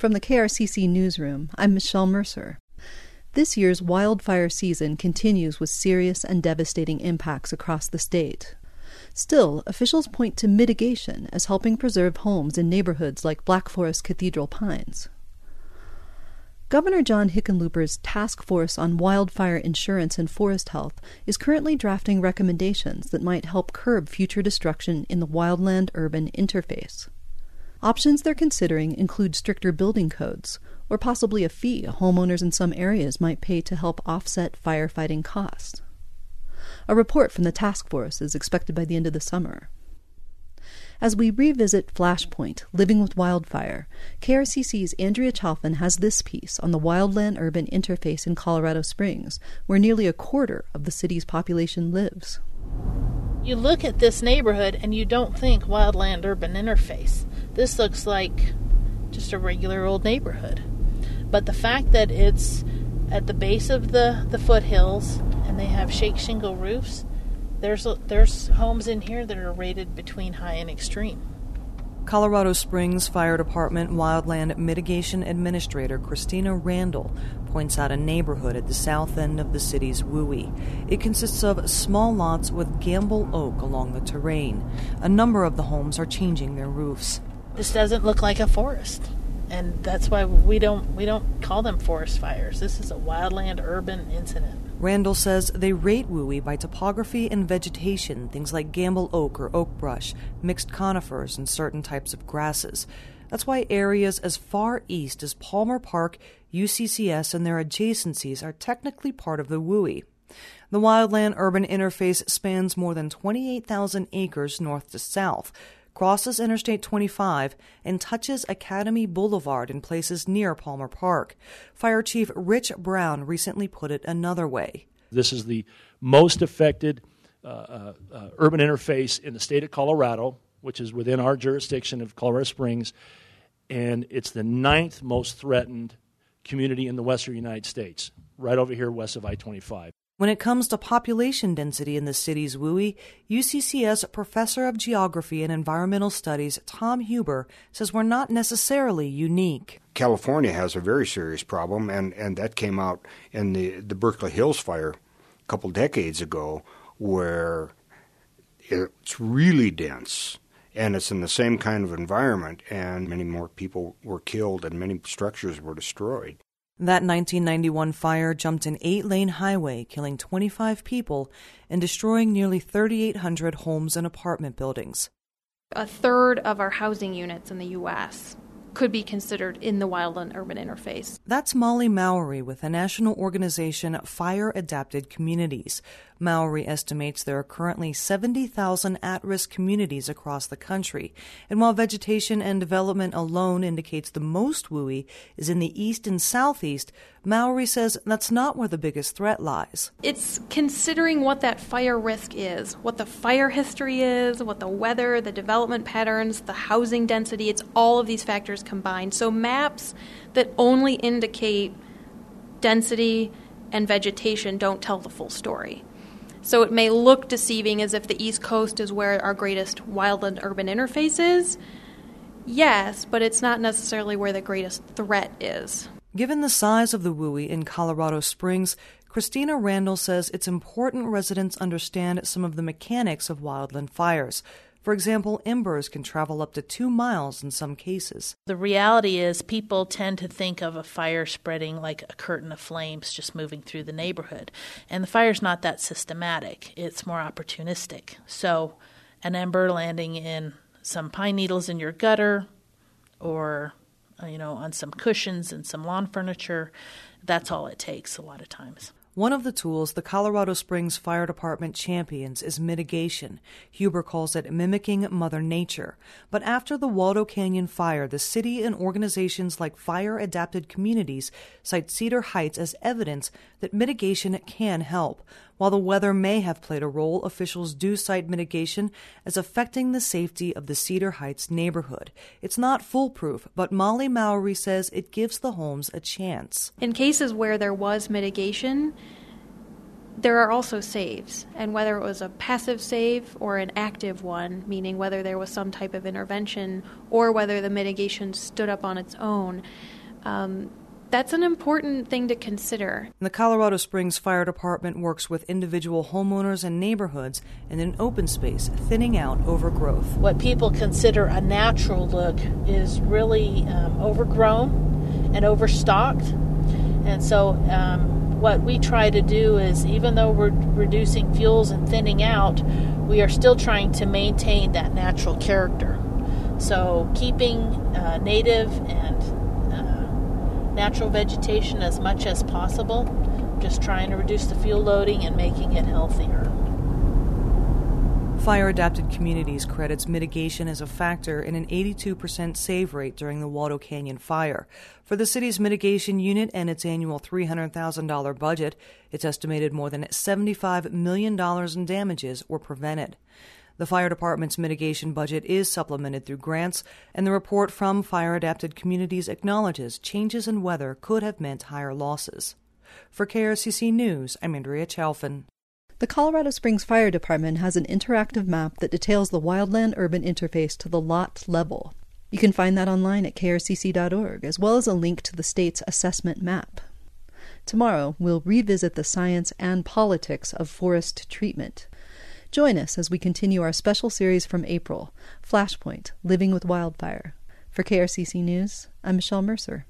From the KRCC Newsroom, I'm Michelle Mercer. This year's wildfire season continues with serious and devastating impacts across the state. Still, officials point to mitigation as helping preserve homes in neighborhoods like Black Forest Cathedral Pines. Governor John Hickenlooper's Task Force on Wildfire Insurance and Forest Health is currently drafting recommendations that might help curb future destruction in the wildland-urban interface. Options they're considering include stricter building codes, or possibly a fee homeowners in some areas might pay to help offset firefighting costs. A report from the task force is expected by the end of the summer. As we revisit Flashpoint, Living with Wildfire, KRCC's Andrea Chalfin has this piece on the wildland-urban interface in Colorado Springs, where nearly a quarter of the city's population lives. You look at this neighborhood and you don't think wildland-urban interface. This looks like just a regular old neighborhood. But the fact that it's at the base of the foothills and they have shake shingle roofs, there's homes in here that are rated between high and extreme. Colorado Springs Fire Department Wildland Mitigation Administrator Christina Randall points out a neighborhood at the south end of the city's Wooey. It consists of small lots with gamble oak along the terrain. A number of the homes are changing their roofs. This doesn't look like a forest, and that's why we don't call them forest fires. This is a wildland urban incident. Randall says they rate Wooey by topography and vegetation, things like gamble oak or oak brush, mixed conifers, and certain types of grasses. That's why areas as far east as Palmer Park, UCCS, and their adjacencies are technically part of the Wooey. The wildland-urban interface spans more than 28,000 acres north to south, crosses Interstate 25, and touches Academy Boulevard in places near Palmer Park. Fire Chief Rich Brown recently put it another way. This is the most affected urban interface in the state of Colorado, which is within our jurisdiction of Colorado Springs, and it's the 9th most threatened community in the western United States, right over here west of I-25. When it comes to population density in the city's Wooey, UCCS Professor of Geography and Environmental Studies Tom Huber says we're not necessarily unique. California has a very serious problem, and that came out in the Berkeley Hills fire a couple decades ago, where it's really dense, and it's in the same kind of environment, and many more people were killed and many structures were destroyed. That 1991 fire jumped an 8-lane highway, killing 25 people and destroying nearly 3,800 homes and apartment buildings. A third of our housing units in the U.S. could be considered in the wildland-urban interface. That's Molly Mowery with the national organization Fire Adapted Communities. Mowery estimates there are currently 70,000 at-risk communities across the country. And while vegetation and development alone indicates the most Wooey is in the east and southeast, Mowery says that's not where the biggest threat lies. It's considering what that fire risk is, what the fire history is, what the weather, the development patterns, the housing density, it's all of these factors combined. So maps that only indicate density and vegetation don't tell the full story. So it may look deceiving as if the East Coast is where our greatest wildland-urban interface is. Yes, but it's not necessarily where the greatest threat is. Given the size of the Wooey in Colorado Springs, Christina Randall says it's important residents understand some of the mechanics of wildland fires. For example, embers can travel up to 2 miles in some cases. The reality is people tend to think of a fire spreading like a curtain of flames just moving through the neighborhood. And the fire's not that systematic. It's more opportunistic. So an ember landing in some pine needles in your gutter or, on some cushions and some lawn furniture, that's all it takes a lot of times. One of the tools the Colorado Springs Fire Department champions is mitigation. Huber calls it mimicking Mother Nature. But after the Waldo Canyon fire, the city and organizations like Fire Adapted Communities cite Cedar Heights as evidence that mitigation can help. While the weather may have played a role, officials do cite mitigation as affecting the safety of the Cedar Heights neighborhood. It's not foolproof, but Molly Mowery says it gives the homes a chance. In cases where there was mitigation, there are also saves, and whether it was a passive save or an active one, meaning whether there was some type of intervention or whether the mitigation stood up on its own, that's an important thing to consider. The Colorado Springs Fire Department works with individual homeowners and neighborhoods in an open space, thinning out overgrowth. What people consider a natural look is really overgrown and overstocked. And so what we try to do is, even though we're reducing fuels and thinning out, we are still trying to maintain that natural character. So keeping native and natural vegetation as much as possible, just trying to reduce the fuel loading and making it healthier. Fire Adapted Communities credits mitigation as a factor in an 82% save rate during the Waldo Canyon fire. For the city's mitigation unit and its annual $300,000 budget, it's estimated more than $75 million in damages were prevented. The fire department's mitigation budget is supplemented through grants, and the report from Fire Adapted Communities acknowledges changes in weather could have meant higher losses. For KRCC News, I'm Andrea Chalfin. The Colorado Springs Fire Department has an interactive map that details the wildland-urban interface to the lot level. You can find that online at krcc.org, as well as a link to the state's assessment map. Tomorrow, we'll revisit the science and politics of forest treatment. Join us as we continue our special series from April, Flashpoint, Living with Wildfire. For KRCC News, I'm Michelle Mercer.